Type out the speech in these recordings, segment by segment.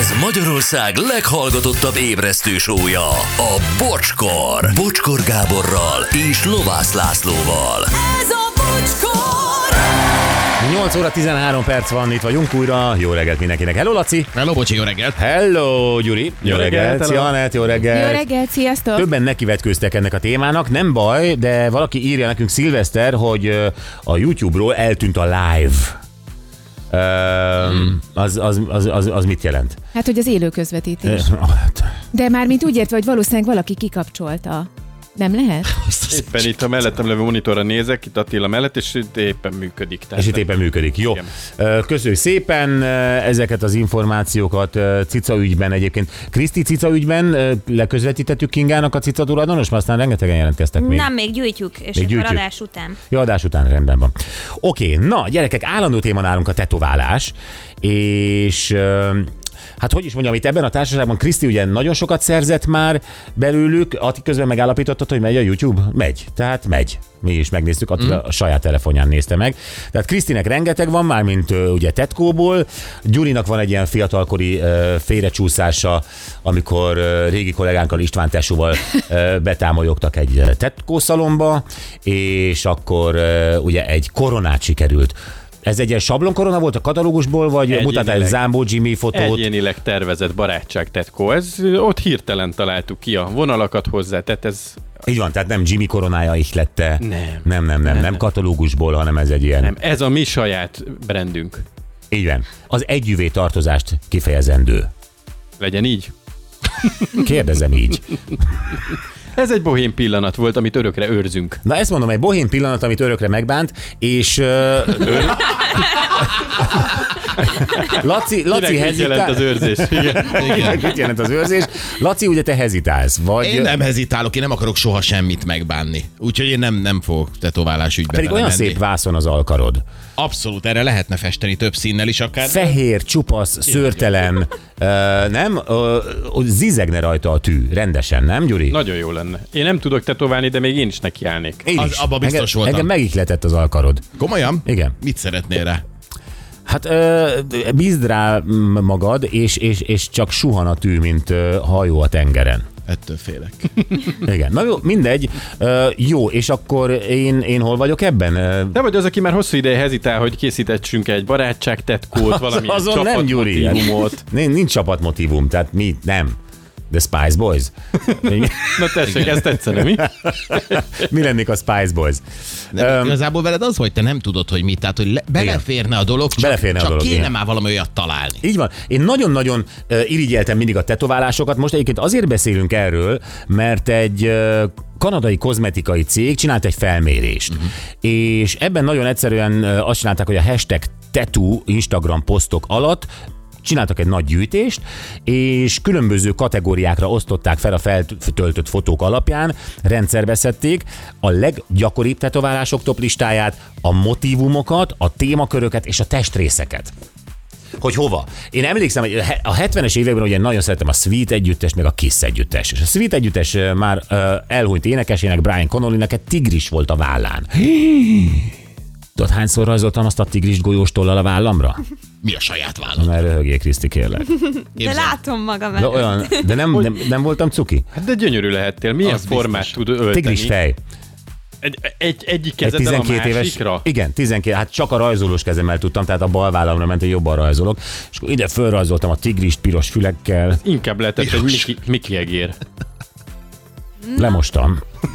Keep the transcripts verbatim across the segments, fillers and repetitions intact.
Ez Magyarország leghallgatottabb ébresztő show-ja, a Bocskor. Bocskor Gáborral és Lovász Lászlóval. Ez a Bocskor! nyolc óra tizenhárom perc van, itt vagyunk újra. Jó reggelt mindenkinek. Hello, Laci! Hello, Bocsi, jó reggelt! Hello, Gyuri! Jó, jó reggelt! Szia, Anett, jó reggelt! Jó reggelt, sziasztok! Többen nekivetkőztek ennek a témának, nem baj, de valaki írja nekünk, Szilveszter, hogy a YouTube-ról eltűnt a live. Hmm. Az, az, az, az, az mit jelent? Hát, hogy az élő közvetítés. De már mint úgy értve, hogy valószínűleg valaki kikapcsolta. Nem lehet? Éppen itt a mellettem levő monitorra nézek, itt Attila mellett, és itt éppen működik. És itt éppen működik. Jó. Igen. Köszönjük szépen ezeket az információkat cica ügyben egyébként. Kriszti, cica ügyben leközvetítettük Kingának a cica tulajdonos, mert aztán rengetegen jelentkeztek még. Nem, még gyűjtjük, és még akkor gyűjtjük. Adás után. Ja, adás után, rendben van. Oké, na gyerekek, állandó téma nálunk a tetoválás, és... Hát hogy is mondjam, itt ebben a társaságban Kriszti ugye nagyon sokat szerzett már belőlük, Ati közben megállapította, hogy megy a YouTube? Megy. Tehát megy. Mi is megnéztük, Ati mm. a saját telefonján nézte meg. Tehát Krisztinek rengeteg van, már mint uh, ugye tetkóból. Gyurinak van egy ilyen fiatalkori uh, félrecsúszása, amikor uh, régi kollégánkkal, István tesóval uh, betámolyogtak egy tetkószalomba, és akkor uh, ugye egy koronát sikerült. Ez egy ilyen sablonkorona volt a katalógusból, vagy mutattál egy Zámbó Jimmy fotót? Egyénileg tervezett barátság tetkó. Ez ott hirtelen találtuk ki a vonalakat hozzá, tehát ez... Így van, tehát nem Jimmy koronája ihlette. Nem. Nem, nem, nem, nem, nem katalógusból, hanem ez egy ilyen... Nem, ez a mi saját brandünk. Így van. Az együvé tartozást kifejezendő. Legyen így? Kérdezem így. Ez egy bohém pillanat volt, amit örökre őrzünk. Na ezt mondom, egy bohém pillanat, amit örökre megbánt, és... Uh, Laci, Laci hezitál... Mit jelent az őrzés? Igen. Igen. Mit jelent az őrzés? Laci, ugye te hezitálsz, vagy... Én nem hezitálok, én nem akarok soha semmit megbánni. Úgyhogy én nem, nem fogok tetoválás ügybe Pedig olyan menni. Szép vászon az alkarod. Abszolút, erre lehetne festeni több színnel is akár. Fehér, csupasz, szőrtelen, uh, nem? Uh, zizegne rajta a tű, rendesen, nem, Gyuri? Nagyon jó lenne. Én nem tudok tetoválni, de még én is nekiállnék. Én az, is. Abba biztos engem, voltam. Engem megihletett az alkarod. Komolyan? Igen. Mit szeretnél rá? Hát uh, bízd rá magad, és, és, és csak suhan a tű, mint uh, hajó a tengeren. Ettől félek. Igen, na jó, mindegy. Uh, jó, és akkor én, én hol vagyok ebben? Uh, Te vagy az, aki már hosszú ideje hezitál, hogy készítetsünk egy barátságtetkót, valamilyen az, csapatmotívumot. Nincs, nincs csapatmotívum, tehát mi nem. The Spice Boys. Na tessék, ezt tetszene, mi? Mi lennék a Spice Boys? De um, igazából veled az, hogy te nem tudod, hogy mit, tehát hogy le, beleférne a dolog, csak, beleférne csak a dolog, kéne igen. már valami olyat találni. Így van. Én nagyon-nagyon uh, irigyeltem mindig a tetoválásokat. Most egyébként azért beszélünk erről, mert egy uh, kanadai kozmetikai cég csinált egy felmérést. Uh-huh. És ebben nagyon egyszerűen uh, azt csinálták, hogy a hashtag tattoo Instagram posztok alatt csináltak egy nagy gyűjtést, és különböző kategóriákra osztották fel a feltöltött fotók alapján, rendszerbe szedték a leggyakoribb tetoválások top listáját, a motívumokat, a témaköröket és a testrészeket. Hogy hova? Én emlékszem, hogy a hetvenes években ugye nagyon szeretem a Sweet együttes, meg a Kiss együttes. És a Sweet együttes már uh, elhunyt énekesének, Brian Connollynek egy tigris volt a vállán. Tudod, hányszor rajzoltam azt a tigris golyós tollal a vállamra? Mi a saját vállam? Mert röhögjél, Kriszti, kérlek. De látom magam de, olyan, de nem, nem, nem voltam cuki? Hát de gyönyörű lehettél. Milyen az formát biztos. tud ölteni? Tigris fej. Egy, egy, egyik kezeddel a másikra? Éves, igen, tizenkét, hát csak a rajzolós kezemmel tudtam, tehát a bal vállamra ment, hogy jobban rajzolok. És akkor ide fölrajzoltam a tigrist piros fülekkel. Inkább lehetett egy Miki, Miki egér. Lemostam.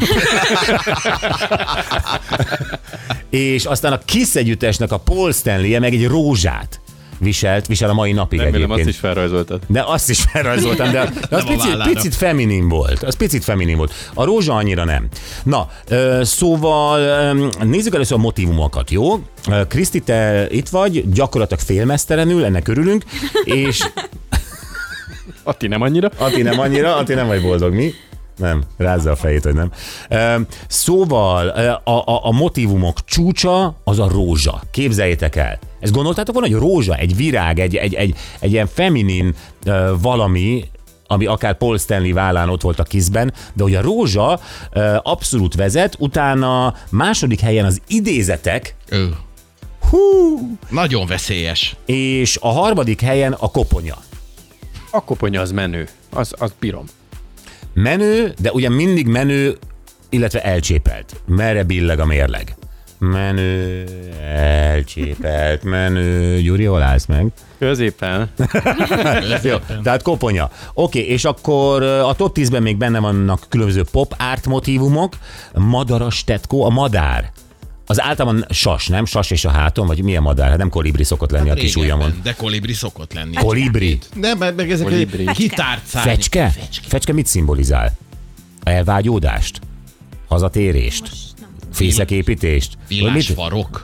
És aztán a Kiss együttesnek a Paul Stanley-e meg egy rózsát viselt, visel a mai napig Remélem, egyébként. azt is felrajzoltad. De azt is felrajzoltam, de az picit, picit feminin volt. Az picit feminin volt. A rózsa annyira nem. Na, szóval nézzük először a motívumokat, jó? Kriszti, te itt vagy, gyakorlatilag félmeztelenül, ennek örülünk, és... Ati nem annyira? Ati nem annyira, Ati nem vagy boldog, mi? Nem, rázza a fejét, hogy nem. Szóval a, a, a motivumok csúcsa az a rózsa. Képzeljétek el. Ezt gondoltátok volna, hogy rózsa, egy virág, egy, egy, egy, egy ilyen feminin valami, ami akár Paul Stanley vállán ott volt a Kissben, de hogy a rózsa abszolút vezet, utána második helyen az idézetek. Ö. Hú! Nagyon veszélyes. És a harmadik helyen a koponya. A koponya az menő. Az, az bírom. Menő, de ugye mindig menő, illetve elcsépelt. Merre billeg a mérleg? Menő, elcsépelt, menő. Gyuri, hol állsz meg? Középen. Jó, tehát koponya. Oké, okay, és akkor a top tízben még benne vannak különböző pop art motívumok. Madaras tetkó, a madár. Az általában sas, nem? Sas és a háton, vagy milyen madár? Hát nem kolibri szokott lenni hát a kis ujjamon. De kolibri szokott lenni. Kolibri? Nem, meg ezek Kolibri. kitárt szárny. Fecske? Fecske? Fecske mit szimbolizál? Elvágyódást? Hazatérést? Fészeképítést? Vagy Villás mit, farok.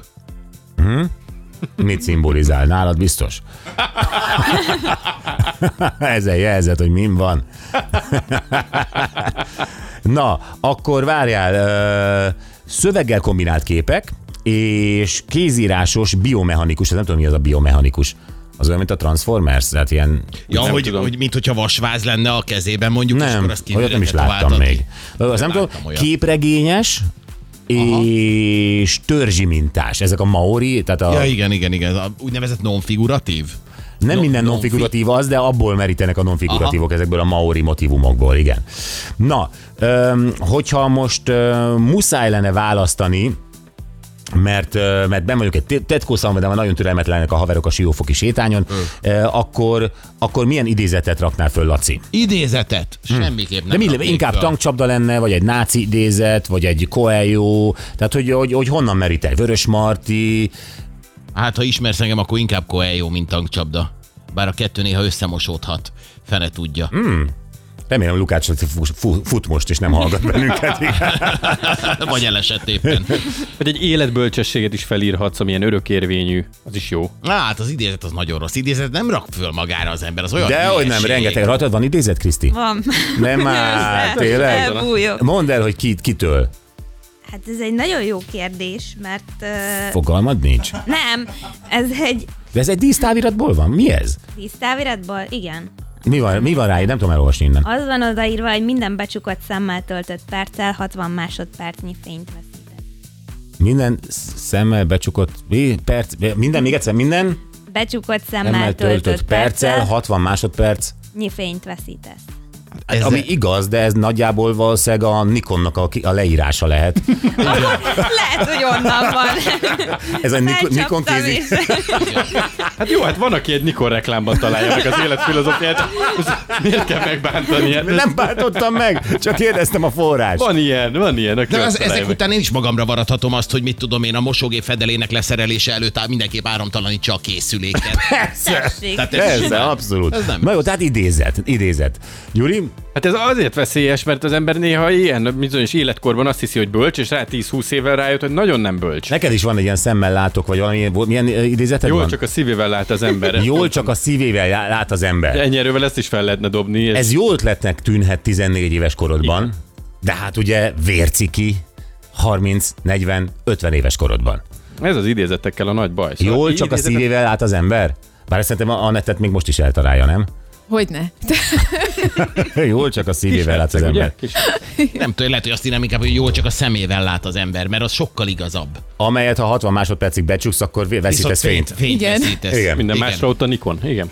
mit szimbolizál? Nálad biztos? Ezen jelzed, hogy min van. Na, akkor várjál, ö, szöveggel kombinált képek, és kézírásos biomechanikus, ez nem tudom, mi az a biomechanikus. Az olyan, mint a Transformers, tehát ilyen... Ja, Nem hogy, tudom. hogy mint hogyha vasváz lenne a kezében mondjuk, és Nem, akkor azt olyat nem is kívülre láttam tetováltad. még. Azt nem tudom, láttam olyat. képregényes, és törzsi mintás. Ezek a maori, tehát a... Ja, igen, igen, igen. A úgynevezett non-figuratív. Nem No- minden non- nonfiguratív az, de abból merítenek a nonfiguratívok ezekből a maori motivumokból, igen. Na, öm, hogyha most öm, muszáj lenne választani, mert, ö, mert ben vagyok egy tetkószalma, de már nagyon türelmetlenek a haverok a Siófoki sétányon, ö, akkor, akkor milyen idézetet raknál föl, Laci? Idézetet? Semmiképp De nem. mi, raknék inkább föl. tankcsapda lenne, vagy egy náci idézet, vagy egy Coelho, tehát hogy, hogy, hogy honnan merítek? Vörös Marti, Hát, ha ismersz engem, akkor inkább Coelho, mint tankcsapda. Bár a kettő néha összemosódhat. Fene tudja. Hmm. remélem Lukács fut, fut most, és nem hallgat bennünket. Vagy elesett éppen. Vagy egy életbölcsességet is felírhatsz, amilyen örökérvényű, az is jó. Hát az idézet az nagyon rossz. Idézet nem rak föl magára az ember, az olyan De hogy nem, hülyeség. rengeteg. Rajtad van idézet, Kriszti? Van. Nem már, tényleg? Elbújok. Mondd el, hogy ki, kitől. Hát ez egy nagyon jó kérdés, mert... Uh, Fogalmad nincs. nem, ez egy De ez egy dísztáviratból van? Mi ez? víztáviratból, igen. Mi van, mi van rá? Én nem tudom elolvasni innen. Az van odaírva, hogy minden becsukott szemmel töltött perccel hatvan másodpercnyi fényt veszített. Minden szemmel becsukott, mi? Perc, minden, még egyszer, minden Becsukott szemmel szemmel töltött, töltött perccel, perccel hatvan másodperc. nyi fényt veszítesz. Ez ami igaz, de ez nagyjából valószínűleg a Nikonnak a, a leírása lehet. Lehet, hogy onnan van. Ez a Nikon, Nikon Felcsaptam kézi. is. Hát jó, hát van, aki egy Nikon reklámban találja meg az életfilozófiát. Miért kell megbántani? Hát Nem bántottam meg, csak kérdeztem a forrás. Van ilyen, van ilyen, aki De az, azt találja ezek meg. után én is magamra varadhatom azt, hogy mit tudom én, a mosógép fedelének leszerelése előtt áll, mindenképp áramtalanítsa a készüléket. Tessék. Tehát ez Persze, simán. abszolút. Ez nem. Na jó, tehát idézet, idézet. Gyuri? Hát ez azért veszélyes, mert az ember néha ilyen bizonyos életkorban azt hiszi, hogy bölcs, és rá tíz-húsz évvel rájött, hogy nagyon nem bölcs. Neked is van egy ilyen szemmel látok, vagy valami, milyen idézeted Jól van? csak a szívével lát az ember. Jól csak a szívével já- lát az ember. Ennyi erővel ezt is fel lehetne dobni. Ez, Ez jó ötletnek tűnhet tizennégy éves korodban, igen. De hát ugye vérciki harminc, negyven, ötven éves korodban. ez az idézetekkel a nagy baj. Szóval Jól csak a idézetek- szívével lát az ember? Bár szerintem a Anettet még most is eltalálja, nem? Hogyne. Jól csak a szívével lát az Kismerceg, ugye? ember. Nem Kis- tudom, lehet, hogy azt írnám inkább, hogy jól csak a szemével lát az ember, mert az sokkal igazabb. Amelyet ha hatvan másodpercig becsuksz, akkor vé- veszítesz fényt. fényt Igen. veszítesz. Igen. Minden Igen. másra ott a Nikon. Igen.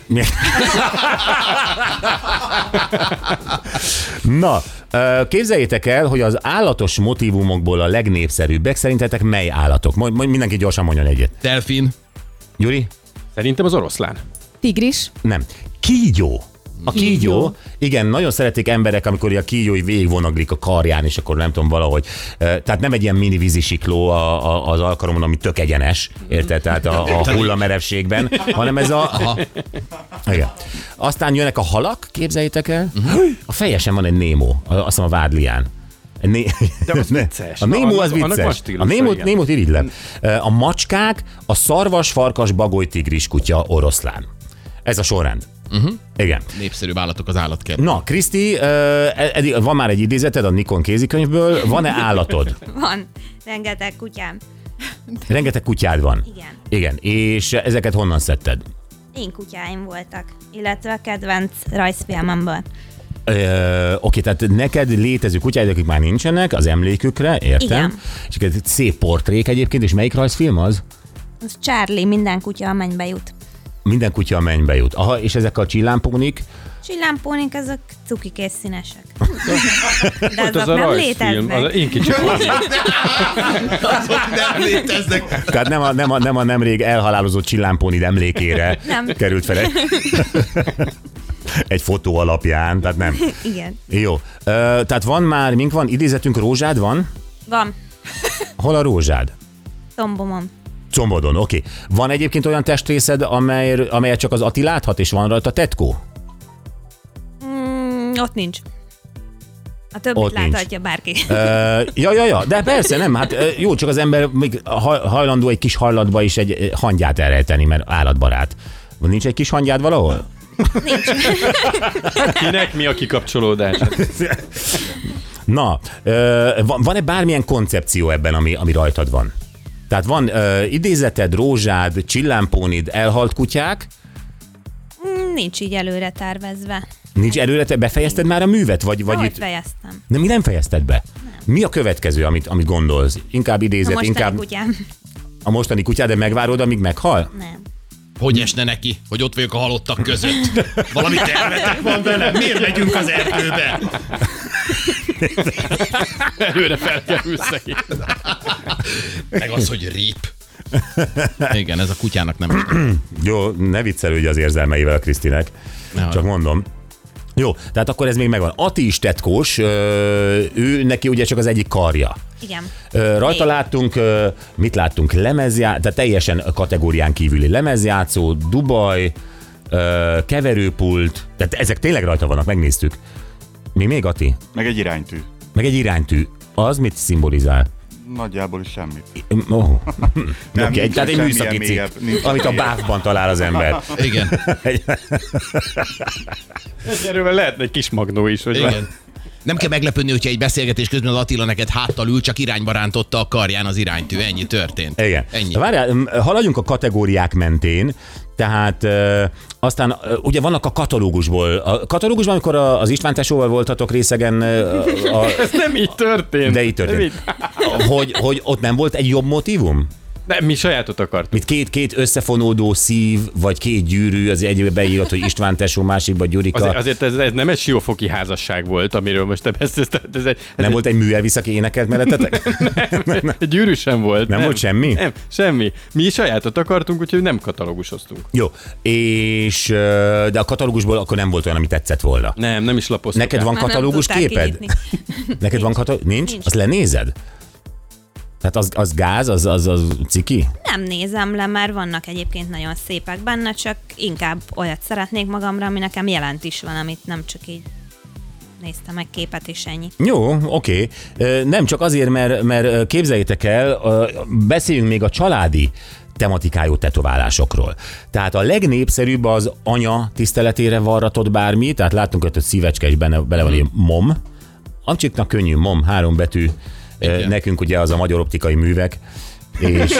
Na, ö, képzeljétek el, hogy az állatos motívumokból a legnépszerűbbek szerintetek mely állatok? Mondj, mondj, mindenki gyorsan mondjon egyet. Delfin. Gyuri? Szerintem az oroszlán. Tigris. Nem. Kígyó. A kígyó, Kígyó. igen, nagyon szeretik emberek, amikor a kígyói végigvonaglik a karján, és akkor nem tudom valahogy. ö, Tehát nem egy ilyen mini vízisikló a, a, az alkalomon, ami tök egyenes, érted? Tehát a, a hullamerevségben, hanem ez a... Aha. Igen. Aztán jönnek a halak, képzeljétek el. A fejesen van egy Nemo, azt hiszem a Vádlián. Egy Né... De az vicces. A Na, Nemo annak- az annak van vicces. A stílusa, Némót, igen. Némót irigylem. A macskák, a szarvas, farkas, bagoly, tigris, kutya, oroszlán. Ez a sorrend. Uh-huh. Igen. Népszerűbb állatok az állatkert. Na, Kriszti, uh, eddig van már egy idézeted a Nikon kézikönyvből. Van-e állatod? Van. Rengeteg kutyám. Rengeteg kutyád van. Igen. Igen. És ezeket honnan szedted? Én kutyáim voltak, illetve a kedvenc rajzfilmemből. Ö, oké, tehát neked létező kutyáid, akik már nincsenek, az emlékükre, értem. Igen. És egy szép portrék egyébként, és melyik rajzfilm az? Az Charlie, minden kutya a mennybe jut. Minden kutya a mennybe jut. Aha, és ezek a csillámpónik? Csillámpónik, azok cukik és színesek. De Az azok a nem rajzfilm, léteznek. az én kicsi pony. Azok nem léteznek. Tehát nem a, nem a, nem a nemrég elhalálozott csillámpónid emlékére Nem. került fel egy, egy fotó alapján, tehát nem. Igen. Jó, Ö, tehát van már, mink van, idézetünk, rózsád van? Van. Hol a rózsád? Tombomon. Combodon, oké. Okay. Van egyébként olyan testrészed, amely, amelyet csak az Ati láthat, és van rajta tetkó? Mm, ott nincs. A többit Ott nincs. láthatja bárki. Ö, ja, ja, ja, de persze nem, hát ö, jó, csak az ember még ha- hajlandó egy kis hallatba is egy ö, hangyát elrejteni, mert állatbarát. Nincs egy kis hangyád valahol? Kinek mi a kikapcsolódás? Na, ö, van, van-e bármilyen koncepció ebben, ami, ami rajtad van? Tehát van ö, idézeted, rózsád, csillámpónid, elhalt kutyák, Mm, Nincs így előre tervezve. nincs előre, te befejezted már a művet? Vagy, vagy Ahogy itt... fejeztem. De mi nem fejezted be? Mi a következő, amit, amit gondolsz? Inkább A idézet, mostani inkább kutyám. a mostani kutyád, de megvárod, amíg meghal? Nem. Hogy esne neki, hogy ott vagyok a halottak között? Valami tervetek van velem? Miért megyünk az erdőbe? Előre felkerülsz neki. Meg az, hogy rip. Igen, ez a kutyának nem. Jó, ne viccelődj az érzelmeivel a Krisztinek. Ne, Csak mondom. Jó, tehát akkor ez még megvan. Ati is tetkós, ö, ő neki ugye csak az egyik karja. Igen. Ö, Rajta Még. láttunk, ö, mit láttunk, lemezjátszó, tehát teljesen a kategórián kívüli lemezjátszó, Dubaj, ö, keverőpult, tehát ezek tényleg rajta vannak, megnéztük. Mi még, Ati? Meg egy iránytű. Meg egy iránytű. Az mit szimbolizál? Nagyjából is semmit. Oh. Nem, Oké, nincs tehát egy semmilyen műszaki cikk, mélyebb, nincs amit a mélyebb. báfban talál az ember. Igen, Erről lehetne egy kis magnó is, hogy igen. Nem kell meglepődni, hogyha egy beszélgetés közben az Attila neked háttal ül, csak irányba rántotta a karján az iránytű. Ennyi történt. Igen. Ennyi. Várjál, m, haladjunk a kategóriák mentén, tehát ö, aztán ö, ugye vannak a katalógusból. A katalógusban, amikor a, az István tesóval voltatok részegen, ö, a, Ez nem így történt. de így Nem történt, hogy, hogy ott nem volt egy jobb motívum? Nem, mi sajátot akartunk. Mint két, két összefonódó szív, vagy két gyűrű, az egybe beírott, hogy István tesó, másikba Gyurika. Azért, azért ez, ez nem egy siófoki házasság volt, amiről most te beszélsz. Ez egy, ez Nem egy, volt egy műelvisz, aki énekelt mellettetek? egy gyűrű sem volt. Nem volt semmi? Nem, semmi. Mi sajátot akartunk, úgyhogy nem katalógusoztunk. Jó, és ö, de a katalógusból akkor nem volt olyan, ami tetszett volna. Nem, nem is lapoztuk. Neked át. van Már nem katalógus tudták képed? kinyitni. Neked van katalógus? Nincs? Nincs. Azt lenézed? Tehát az, az gáz, az, az, az ciki? Nem nézem le, mert vannak egyébként nagyon szépek benne, csak inkább olyat szeretnék magamra, ami nekem jelent is van, amit nem csak így néztem meg képet és ennyi. Jó, oké. Ö, Nem csak azért, mert, mert képzeljétek el, ö, beszéljünk még a családi tematikájú tetoválásokról. Tehát a legnépszerűbb az anya tiszteletére varratott bármi, tehát láttunk, hogy a szívecske is benne, bele van ilyen mom. Amcsiknak könnyű, mom, három betű. Ö, Igen. Nekünk ugye az a magyar optikai művek. És...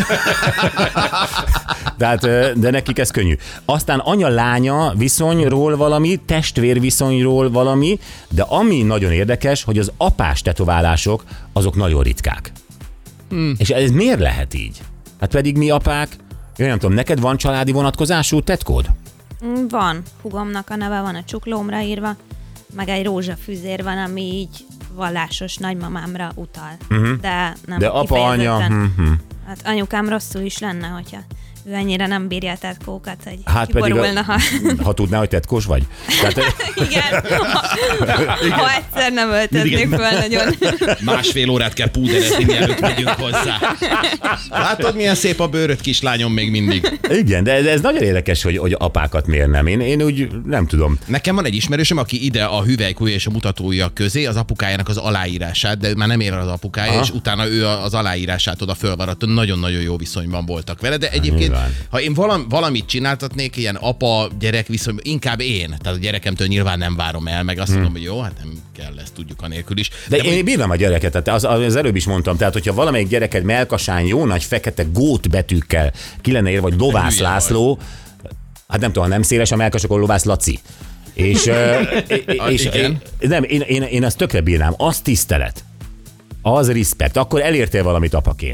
Tehát, ö, de nekik ez könnyű. Aztán anya-lánya viszonyról valami, testvér viszonyról valami, de ami nagyon érdekes, hogy az apás tetoválások, azok nagyon ritkák. Hmm. És ez miért lehet így? Hát pedig mi apák, én nem tudom, neked van családi vonatkozású tetkód? Mm, Van. Hugomnak a neve van a csuklómra írva, meg egy rózsafűzér van, ami így vallásos nagymamámra utal. Uh-huh. De nem De apa, anya... kifejezetten. Hm, hm. Hát anyukám rosszul is lenne, hogyha ő ennyire nem bírja a tetkókat, hogy Hát pedig, kiborulna, a, ha... ha tudná, hogy tetkós vagy. Tehát, Igen. Ha, ha egyszer nem öltöznék föl nagyon. Másfél órát kell púderezni, mielőtt megyünk hozzá. Látod, milyen szép a bőröd, kislányom, még mindig. igen, de ez, ez nagyon érdekes, hogy, hogy apákat miért nem. Én, én úgy nem tudom. Nekem van egy ismerősöm, aki ide a hüvelykúja és a mutatója közé az apukájának az aláírását, de már nem ér az apukája, Aha. és utána ő az aláírását oda fölvaratta. Nagyon-nagyon jó viszonyban voltak vele, de egyébként, nyilván. ha én valam, valamit csináltatnék, ilyen apa-gyerek viszonyban, inkább én. Tehát a gyerekemtől nyilván nem várom el, meg azt mondom, hogy jó, hát nem kell, ezt tudjuk anélkül is. De, de én hogy- bírnám a gyereket, tehát az, az előbb is mondtam, tehát hogyha valamelyik gyereked melkasán jó nagy fekete gót betűkkel ki lenne írva, vagy Lovász hülye László, hát nem tudom, ha nem széles a melkas, akkor Lovász Laci. És, ö, és igen. nem, én, én, én azt tökre bírnám, az tisztelet, az respekt, akkor elértél valamit apaként.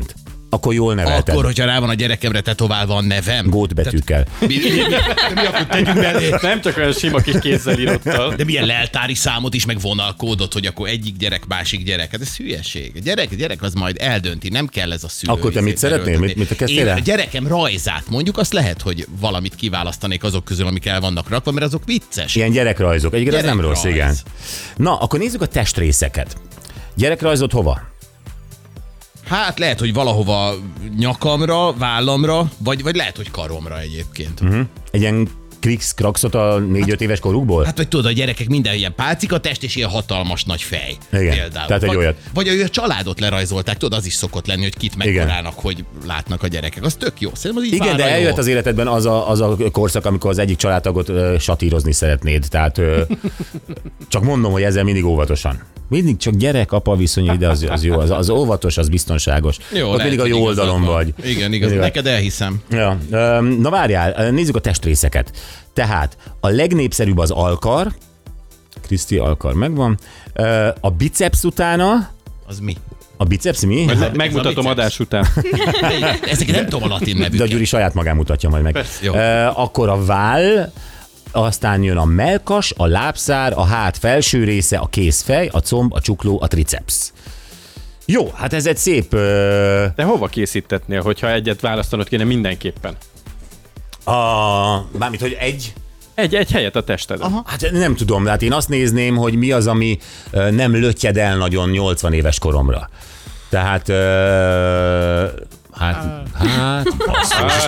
Akkor jól nevelted. Akkor, hogyha rá van a gyerekemre tetoválva a nevem. Gótbetűkkel. Mi, mi, mi, mi akkor tegyünk belé? Nem csak olyan sima kis kézzel írottal. De milyen leltári számot is, meg vonalkódot, hogy akkor egyik gyerek, másik gyerek. Hát ez hülyeség. A gyerek, a gyerek az majd eldönti, nem kell ez a szülő. Akkor te mit szeretnél? Mit, mit kezdtél Én el? a gyerekem rajzát mondjuk, azt lehet, hogy valamit kiválasztanék azok közül, amik el vannak rakva, mert azok vicces. Ilyen gyerekrajzok. Egyébként ez nem rossz, Gyerekrajz. igen. Na, akkor nézzük a testrészeket. Gyerekrajzot hova? Hát lehet, hogy valahova nyakamra, vállamra, vagy, vagy lehet, hogy karomra egyébként. Uh-huh. Egy ilyen krix kraxot a négy-öt éves korukból? Hát vagy tudod, a gyerekek minden ilyen pálcika test és ilyen hatalmas nagy fej. Igen, Például. tehát egy vagy, olyat. Vagy hogy a családot lerajzolták, tudod, az is szokott lenni, hogy kit mekkorának, hogy látnak a gyerekek. Az tök jó. Szerintem az így Igen, de vára eljött jó. az életedben az a, az a korszak, amikor az egyik családtagot ö, satírozni szeretnéd. Tehát ö, csak mondom, hogy ezzel mindig óvatosan. Mindig csak gyerek-apa viszony ide, az, az jó. Az, az óvatos, az biztonságos. Jó, ott lehet, mindig a hogy jó igazad oldalon van. vagy. Igen, igaz. Mindig- Neked elhiszem. Ja. ö, Na várjál, nézzük a testrészeket. Tehát a legnépszerűbb az alkar. Kriszti, alkar megvan. Ö, A biceps utána. Az mi? A biceps mi? Megmutatom biceps. adás után. Ezek nem tudom a latin De a nevüket. Gyuri saját magán mutatja majd meg. Persze, jó. Ö, Akkor a váll, aztán jön a mellkas, a lábszár, a hát felső része, a kézfej, a comb, a csukló, a triceps. Jó, hát ez egy szép... Ö, De hova készítetnél, hogyha egyet választanod kéne mindenképpen? a, mármint, hogy egy... Egy, egy helyet a testeden. Aha. Hát nem tudom, hát én azt nézném, hogy mi az, ami ö, nem lötyed el nagyon nyolcvan éves koromra. Tehát... Ö, hát... Hát... basszus.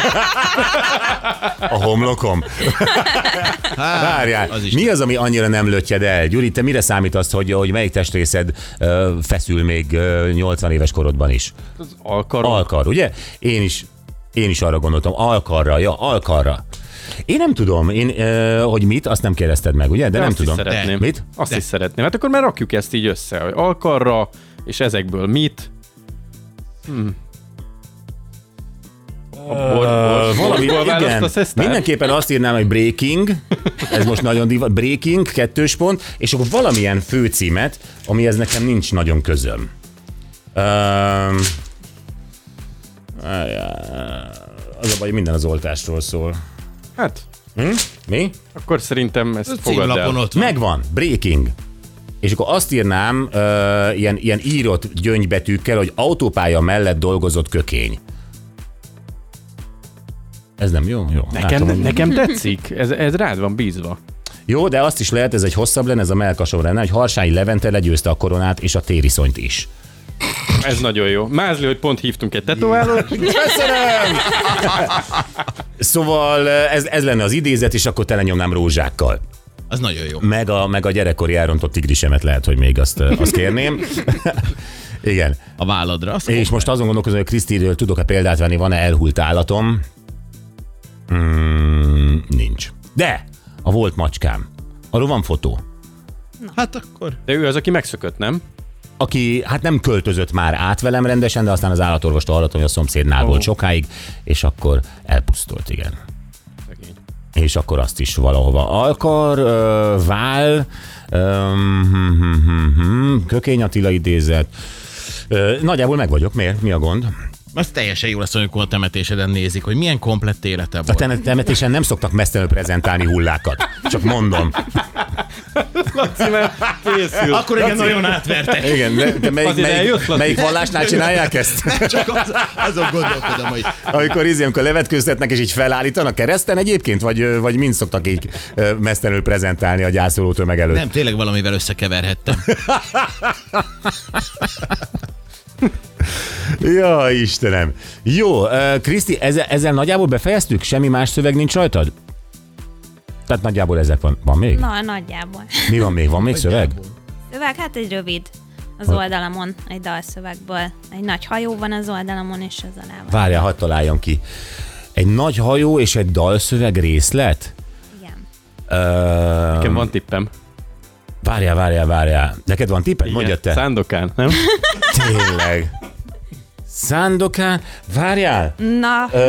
A homlokom. Várjál, az is mi az, ami annyira nem lötyed el? Gyuri, te mire számítasz, hogy, hogy melyik testrészed ö, feszül még ö, nyolcvan éves korodban is? Az alkarom. Alkar, ugye? Én is, én is arra gondoltam, alkarra, ja, alkarra. Én nem tudom, én, ö, hogy mit, azt nem kérdezted meg, ugye? De, De nem azt tudom. Is szeretném. De. Mit? Azt De. is szeretném. Hát akkor már rakjuk ezt így össze, hogy alkarra, és ezekből mit? Hmm. A bor, bor, Valami, borból igen. választasz ezt el? Mindenképpen azt írnám, hogy breaking, ez most nagyon divat, breaking, kettős pont, és akkor valamilyen főcímet, amihez nekem nincs nagyon közöm. Um, az a baj, minden az oltásról szól. Hát, Hm? Mi? akkor szerintem ezt A fogadd címlapon el. ott van. Megvan, breaking. És akkor azt írnám uh, ilyen, ilyen írott gyöngybetűkkel, hogy autópálya mellett dolgozott kökény. Ez nem jó? Jó. Nekem, látom, hogy- nekem tetszik, ez, ez rád van bízva. Jó, de azt is lehet, ez egy hosszabb lenne, ez a mellkasom lenne, hogy Harsányi Levente legyőzte a koronát és a tériszonyt is. Ez nagyon jó. Mázli, hogy pont hívtunk egy tetoválót. Köszönöm! Szóval ez, ez lenne az idézet, és akkor telenyomnám rózsákkal. Az nagyon jó. Meg a, meg a gyerekkori elrontott tigrisemet lehet, hogy még azt, azt kérném. Igen. A válladra. Azt És most azon gondolkozom, hogy Krisztiről tudok-e példát venni, van-e elhult állatom? Mm, nincs. De a volt macskám. Arról van fotó. Hát akkor. De ő az, aki megszökött, nem? Aki hát nem költözött már át velem rendesen, de aztán az állatorvostól hallottam, hogy a szomszédnál Ó. volt sokáig, és akkor elpusztult, igen. Szegény. És akkor azt is valahova. Alkar, ö, vál, ö, hm, hm, hm, hm, Kökény Attila idézet. Ö, nagyjából meg vagyok. Miért? Mi a gond? Az teljesen jó lesz, amikor a temetéseden nézik, hogy milyen komplett élete A volt. tem- temetésen nem szoktak mesztelenül prezentálni hullákat. Csak mondom. Laci, mert készül. Akkor igen, nagyon átvertek. Igen, de, de melyik, Azért melyik, eljössz, Laci? melyik vallásnál csinálják ezt? Csak az, azon gondolkodom, hogy Amikor izé, amikor levetkőztetnek és így felállítanak kereszten egyébként, vagy, ö, vagy mind szoktak így ö, mesztelenül prezentálni a gyászoló tömeg előtt? nem, tényleg valamivel összekeverhettem. Ja, Istenem. Jó, uh, Kriszti, ezzel, ezzel nagyjából befejeztük? Semmi más szöveg nincs rajtad? Tehát nagyjából ezek van. Van még? Na, nagyjából. Mi van még? Van még szöveg? Szöveg, hát egy rövid az oldalamon, egy dalszövegből. Egy nagy hajó van az oldalamon, és az alá van. Várjál, hadd találjam ki. Egy nagy hajó és egy dalszöveg részlet? Igen. Uh, Nekem van tippem. Várjál, várjál, várjál. Neked van tipped? Mondja te. Szándokán, nem? Tényleg. Szándokán. Várjál. Na, Ö...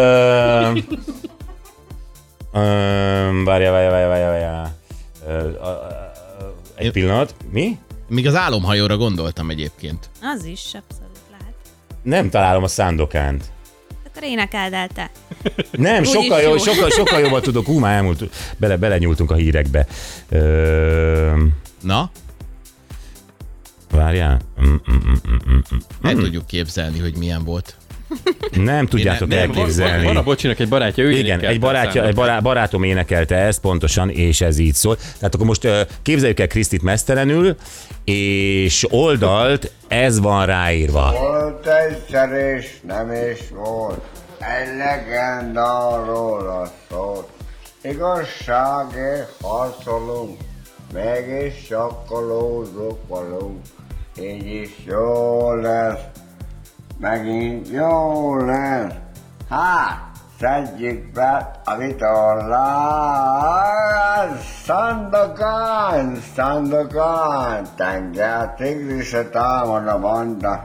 Ö... Várjál, várjál, várjál, várjál, várjál. Ö, a- a- Egy pillanat. Mi? Még az álomhajóra gondoltam egyébként. az is abszolút lehet. Nem találom a Sandokánt. Akkor énekeld el te. Nem, Úgy sokkal, is jó, jó. sokkal, sokkal jobban tudok. Hú, már elmúlt. Bele, belenyúltunk a hírekbe. Ö... Na, Várjál. Mm, mm, mm, mm, mm. el tudjuk képzelni, hogy milyen volt. Nem tudjátok nem, Van, elképzelni. van a Bocsinak egy barátja, ő Igen, énekelte egy barátja, a egy bará, barátom énekelte ezt pontosan, és ez így szól. Tehát akkor most uh, képzeljük el Krisztit mesztelenül, és oldalt ez van ráírva. Volt egyszer és nem is volt, egy legenda róla szólt. Igazságért harcolunk, mégis sakkolózók vagyunk. Így is jó lesz, megint jó lesz. Hát, szedjük be a vitorlát, Szandokán, Szandokán, tenger tigrisre támad a banda.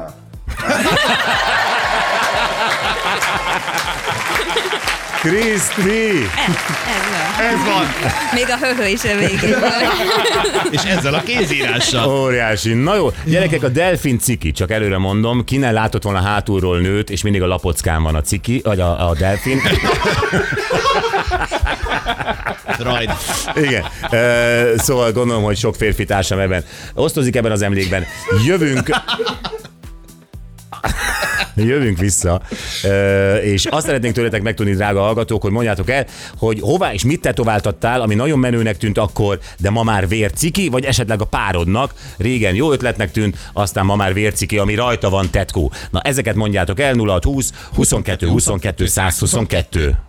Kriszti! Ez van. Ez van! Még a höhö is a végén van. És ezzel a kézírással. Óriási. Na jó, gyerekek, a delfin ciki, csak előre mondom, ki ne látott volna hátulról nőt, és mindig a lapockán van a ciki, vagy a, a delfin. Rajd. Igen. Uh, szóval gondolom, hogy sok férfi társam ebben osztozik ebben az emlékben. Jövünk... Jövünk vissza, és azt szeretnénk tőletek megtudni, drága hallgatók, hogy mondjátok el, hogy hová és mit tetováltattál, ami nagyon menőnek tűnt akkor, de ma már vérciki, vagy esetleg a párodnak régen jó ötletnek tűnt, aztán ma már vérciki, ami rajta van tetkó. Na ezeket mondjátok el, nulla hat húsz huszonkettő huszonkettő százhuszonkettő.